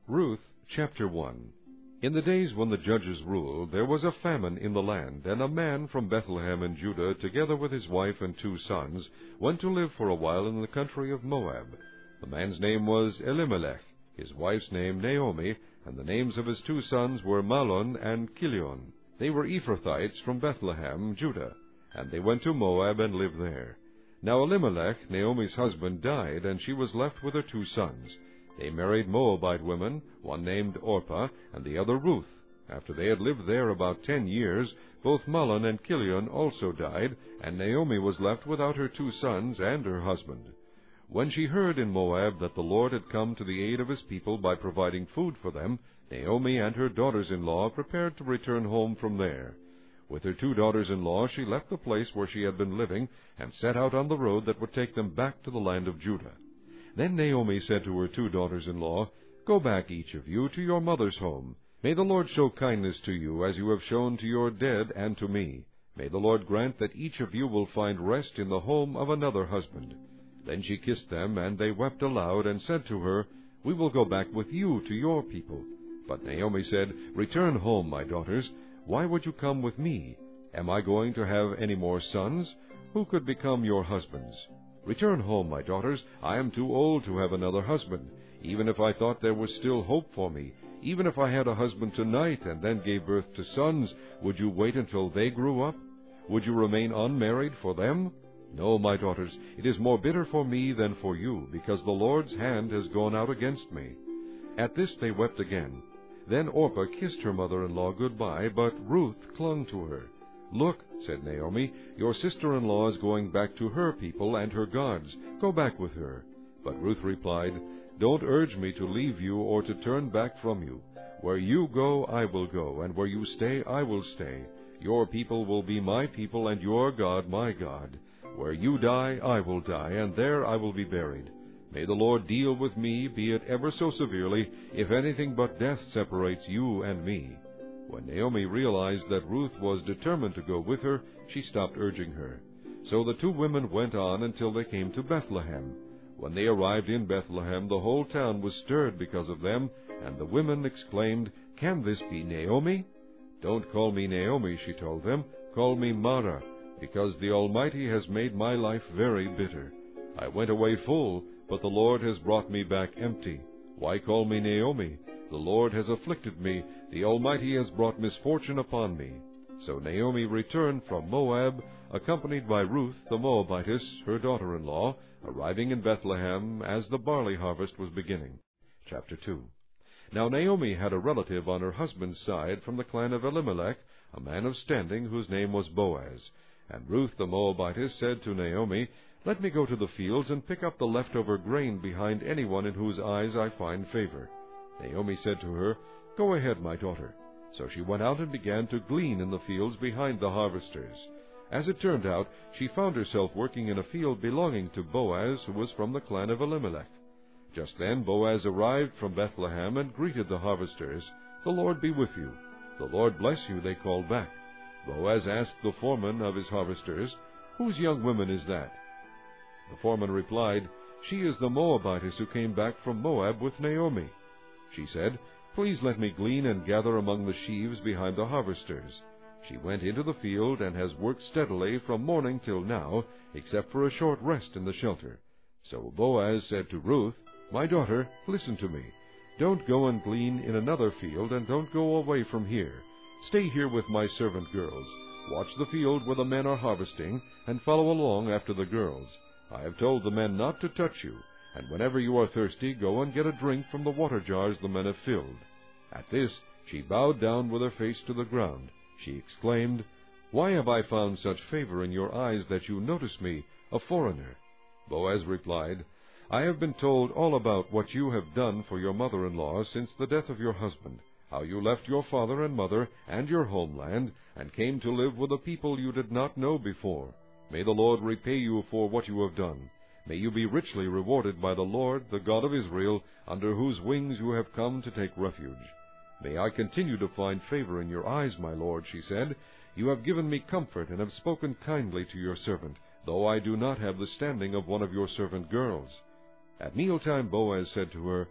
Ruth chapter 1. In the days when the judges ruled, there was a famine in the land, and a man from Bethlehem in Judah, together with his wife and 2 sons, went to live for a while in the country of Moab. The man's name was Elimelech, his wife's name Naomi, and the names of his 2 sons were Mahlon and Chilion. They were Ephrathites from Bethlehem, Judah, and they went to Moab and lived there. Now Elimelech, Naomi's husband, died, and she was left with her 2 sons. They married Moabite women, one named Orpah, and the other Ruth. After they had lived there about 10 years, both Mahlon and Chilion also died, and Naomi was left without her 2 sons and her husband. When she heard in Moab that the Lord had come to the aid of his people by providing food for them, Naomi and her daughters-in-law prepared to return home from there. With her 2 daughters-in-law she left the place where she had been living, and set out on the road that would take them back to the land of Judah. Then Naomi said to her 2 daughters-in-law, "Go back, each of you, to your mother's home. May the Lord show kindness to you, as you have shown to your dead and to me. May the Lord grant that each of you will find rest in the home of another husband." Then she kissed them, and they wept aloud, and said to her, "We will go back with you to your people." But Naomi said, "Return home, my daughters. Why would you come with me? Am I going to have any more sons? Who could become your husbands? Return home, my daughters. I am too old to have another husband. Even if I thought there was still hope for me, even if I had a husband tonight and then gave birth to sons, would you wait until they grew up? Would you remain unmarried for them? No, my daughters, it is more bitter for me than for you, because the Lord's hand has gone out against me." At this they wept again. Then Orpah kissed her mother-in-law good-bye, but Ruth clung to her. "Look," said Naomi, "your sister-in-law is going back to her people and her gods. Go back with her." But Ruth replied, "Don't urge me to leave you or to turn back from you. Where you go, I will go, and where you stay, I will stay. Your people will be my people, and your God my God. Where you die, I will die, and there I will be buried. May the Lord deal with me, be it ever so severely, if anything but death separates you and me." When Naomi realized that Ruth was determined to go with her, she stopped urging her. So the 2 women went on until they came to Bethlehem. When they arrived in Bethlehem, the whole town was stirred because of them, and the women exclaimed, "Can this be Naomi?" "Don't call me Naomi," she told them. "Call me Mara, because the Almighty has made my life very bitter. I went away full, but the Lord has brought me back empty. Why call me Naomi? The Lord has afflicted me. The Almighty has brought misfortune upon me." So Naomi returned from Moab, accompanied by Ruth the Moabitess, her daughter-in-law, arriving in Bethlehem as the barley harvest was beginning. Chapter 2. Now Naomi had a relative on her husband's side from the clan of Elimelech, a man of standing whose name was Boaz. And Ruth the Moabitess said to Naomi, "Let me go to the fields and pick up the leftover grain behind anyone in whose eyes I find favor." Naomi said to her, "Go ahead, my daughter." So she went out and began to glean in the fields behind the harvesters. As it turned out, she found herself working in a field belonging to Boaz, who was from the clan of Elimelech. Just then Boaz arrived from Bethlehem and greeted the harvesters. "The Lord be with you." "The Lord bless you," they called back. Boaz asked the foreman of his harvesters, "Whose young woman is that?" The foreman replied, "She is the Moabitess who came back from Moab with Naomi." She said, "Please let me glean and gather among the sheaves behind the harvesters." She went into the field and has worked steadily from morning till now, except for a short rest in the shelter. So Boaz said to Ruth, "My daughter, listen to me. Don't go and glean in another field, and don't go away from here. Stay here with my servant girls. Watch the field where the men are harvesting, and follow along after the girls. I have told the men not to touch you, and whenever you are thirsty, go and get a drink from the water jars the men have filled." At this she bowed down with her face to the ground. She exclaimed, "Why have I found such favor in your eyes that you notice me, a foreigner?" Boaz replied, "I have been told all about what you have done for your mother-in-law since the death of your husband, how you left your father and mother and your homeland, and came to live with a people you did not know before. May the Lord repay you for what you have done. May you be richly rewarded by the Lord, the God of Israel, under whose wings you have come to take refuge." "May I continue to find favor in your eyes, my lord," she said. "You have given me comfort and have spoken kindly to your servant, though I do not have the standing of one of your servant girls." At mealtime Boaz said to her,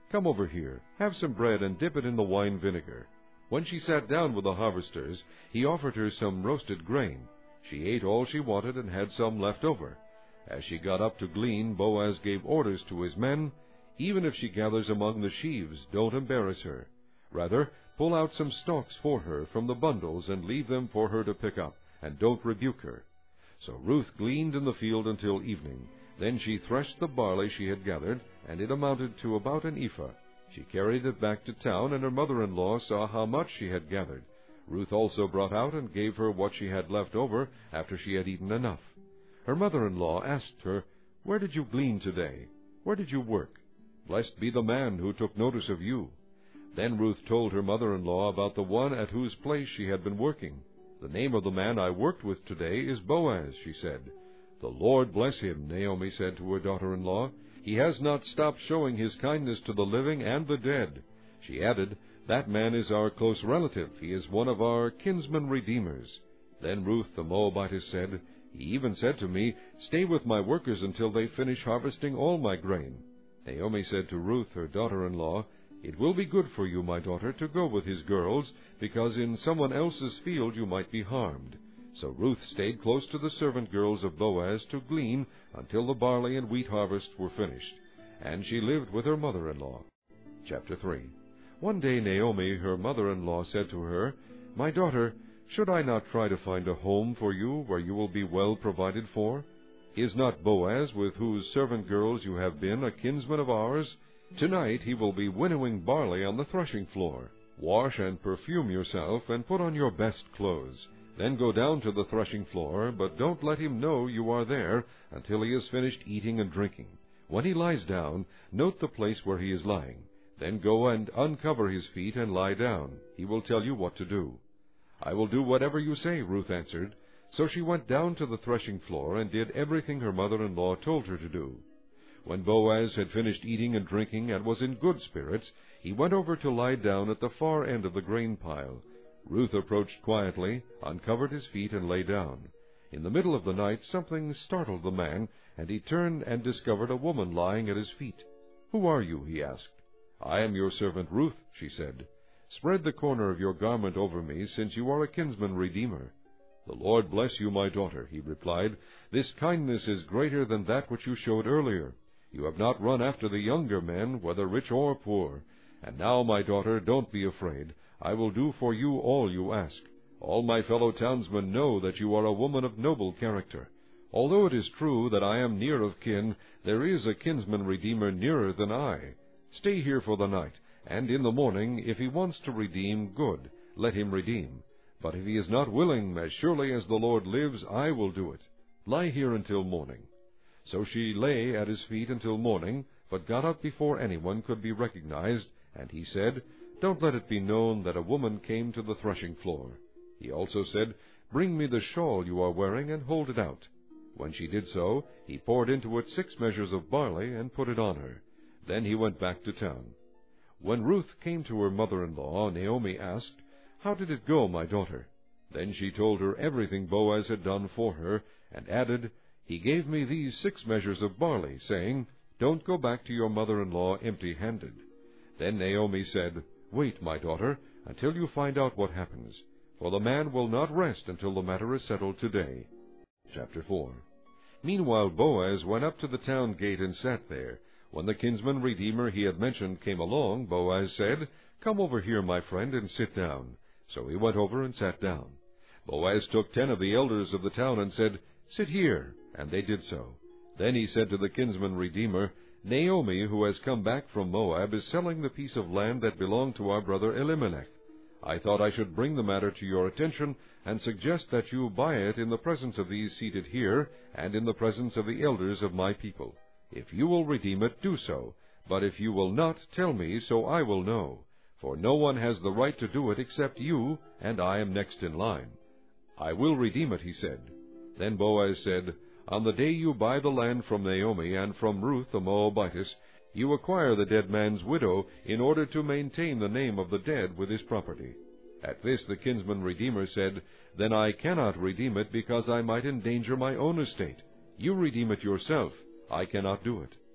"Come over here, have some bread and dip it in the wine vinegar." When she sat down with the harvesters, he offered her some roasted grain. She ate all she wanted and had some left over. As she got up to glean, Boaz gave orders to his men, "Even if she gathers among the sheaves, don't embarrass her. Rather, pull out some stalks for her from the bundles and leave them for her to pick up, and don't rebuke her." So Ruth gleaned in the field until evening. Then she threshed the barley she had gathered, and it amounted to about an ephah. She carried it back to town, and her mother-in-law saw how much she had gathered. Ruth also brought out and gave her what she had left over after she had eaten enough. Her mother-in-law asked her, "Where did you glean today? Where did you work? Blessed be the man who took notice of you." Then Ruth told her mother-in-law about the one at whose place she had been working. "The name of the man I worked with today is Boaz," she said. "The Lord bless him," Naomi said to her daughter-in-law. "He has not stopped showing his kindness to the living and the dead." She added, "That man is our close relative. He is one of our kinsman redeemers." Then Ruth the Moabitess said, "He even said to me, 'Stay with my workers until they finish harvesting all my grain.'" Naomi said to Ruth, her daughter-in-law, "It will be good for you, my daughter, to go with his girls, because in someone else's field you might be harmed." So Ruth stayed close to the servant girls of Boaz to glean until the barley and wheat harvests were finished, and she lived with her mother-in-law. Chapter 3. One day Naomi, her mother-in-law, said to her, "My daughter, should I not try to find a home for you where you will be well provided for? Is not Boaz, with whose servant girls you have been, a kinsman of ours? Tonight he will be winnowing barley on the threshing floor. Wash and perfume yourself, and put on your best clothes. Then go down to the threshing floor, but don't let him know you are there until he has finished eating and drinking. When he lies down, note the place where he is lying. Then go and uncover his feet and lie down. He will tell you what to do." "I will do whatever you say," Ruth answered. So she went down to the threshing floor and did everything her mother-in-law told her to do. When Boaz had finished eating and drinking and was in good spirits, he went over to lie down at the far end of the grain pile. Ruth approached quietly, uncovered his feet, and lay down. In the middle of the night something startled the man, and he turned and discovered a woman lying at his feet. "Who are you?" he asked. "I am your servant Ruth," she said. "Spread the corner of your garment over me, since you are a kinsman redeemer." "The Lord bless you, my daughter," he replied. "This kindness is greater than that which you showed earlier. You have not run after the younger men, whether rich or poor. And now, my daughter, don't be afraid. I will do for you all you ask. All my fellow townsmen know that you are a woman of noble character. Although it is true that I am near of kin, there is a kinsman redeemer nearer than I. Stay here for the night, and in the morning, if he wants to redeem, good, let him redeem. But if he is not willing, as surely as the Lord lives, I will do it. Lie here until morning." So she lay at his feet until morning, but got up before anyone could be recognized, and he said, "Don't let it be known that a woman came to the threshing floor." He also said, "Bring me the shawl you are wearing, and hold it out." When she did so, he poured into it 6 measures of barley, and put it on her. Then he went back to town. When Ruth came to her mother-in-law, Naomi asked, "How did it go, my daughter?" Then she told her everything Boaz had done for her, and added, "He gave me these 6 measures of barley, saying, 'Don't go back to your mother-in-law empty-handed.'" Then Naomi said, "Wait, my daughter, until you find out what happens, for the man will not rest until the matter is settled today." Chapter 4. Meanwhile Boaz went up to the town gate and sat there. When the kinsman redeemer he had mentioned came along, Boaz said, "Come over here, my friend, and sit down." So he went over and sat down. Boaz took 10 of the elders of the town and said, "Sit here," and they did so. Then he said to the kinsman redeemer, "Naomi, who has come back from Moab, is selling the piece of land that belonged to our brother Elimelech. I thought I should bring the matter to your attention and suggest that you buy it in the presence of these seated here and in the presence of the elders of my people. If you will redeem it, do so. But if you will not, tell me, so I will know. For no one has the right to do it except you, and I am next in line." "I will redeem it," he said. Then Boaz said, "On the day you buy the land from Naomi and from Ruth the Moabitess, you acquire the dead man's widow in order to maintain the name of the dead with his property." At this the kinsman redeemer said, "Then I cannot redeem it, because I might endanger my own estate. You redeem it yourself. I cannot do it."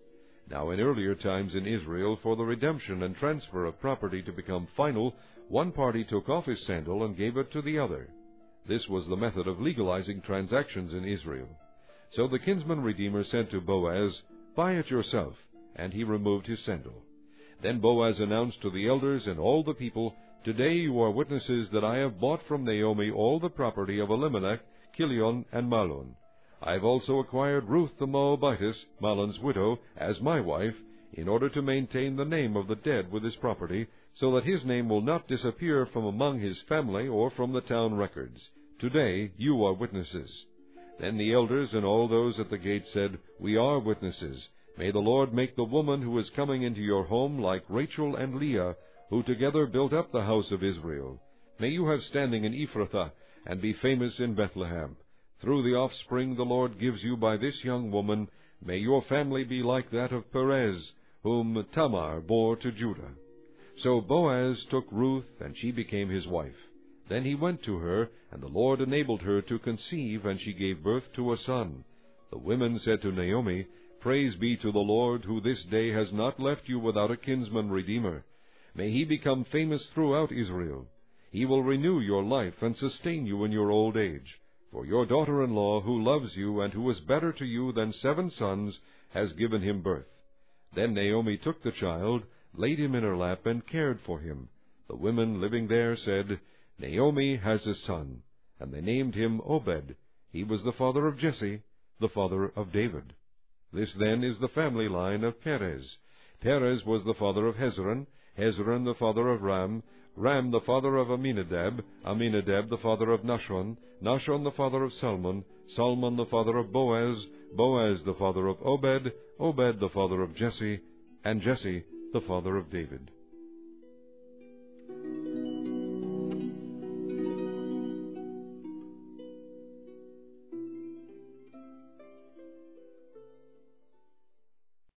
Now in earlier times in Israel, for the redemption and transfer of property to become final, one party took off his sandal and gave it to the other. This was the method of legalizing transactions in Israel. So the kinsman redeemer said to Boaz, "Buy it yourself," and he removed his sandal. Then Boaz announced to the elders and all the people, "Today you are witnesses that I have bought from Naomi all the property of Elimelech, Chilion, and Mahlon. I have also acquired Ruth the Moabitess, Mahlon's widow, as my wife, in order to maintain the name of the dead with his property, so that his name will not disappear from among his family or from the town records. Today you are witnesses." Then the elders and all those at the gate said, "We are witnesses. May the Lord make the woman who is coming into your home like Rachel and Leah, who together built up the house of Israel. May you have standing in Ephrathah, and be famous in Bethlehem. Through the offspring the Lord gives you by this young woman, may your family be like that of Perez, whom Tamar bore to Judah." So Boaz took Ruth, and she became his wife. Then he went to her, and the Lord enabled her to conceive, and she gave birth to a son. The women said to Naomi, "Praise be to the Lord, who this day has not left you without a kinsman redeemer. May he become famous throughout Israel. He will renew your life and sustain you in your old age. For your daughter-in-law, who loves you and who is better to you than 7 sons, has given him birth." Then Naomi took the child, laid him in her lap, and cared for him. The women living there said, "Naomi has a son," and they named him Obed. He was the father of Jesse, the father of David. This then is the family line of Perez. Perez was the father of Hezron, Hezron the father of Ram, Ram the father of Aminadab, Aminadab the father of Nahshon, Nahshon the father of Salmon, Salmon the father of Boaz, Boaz the father of Obed, Obed the father of Jesse, and Jesse the father of David.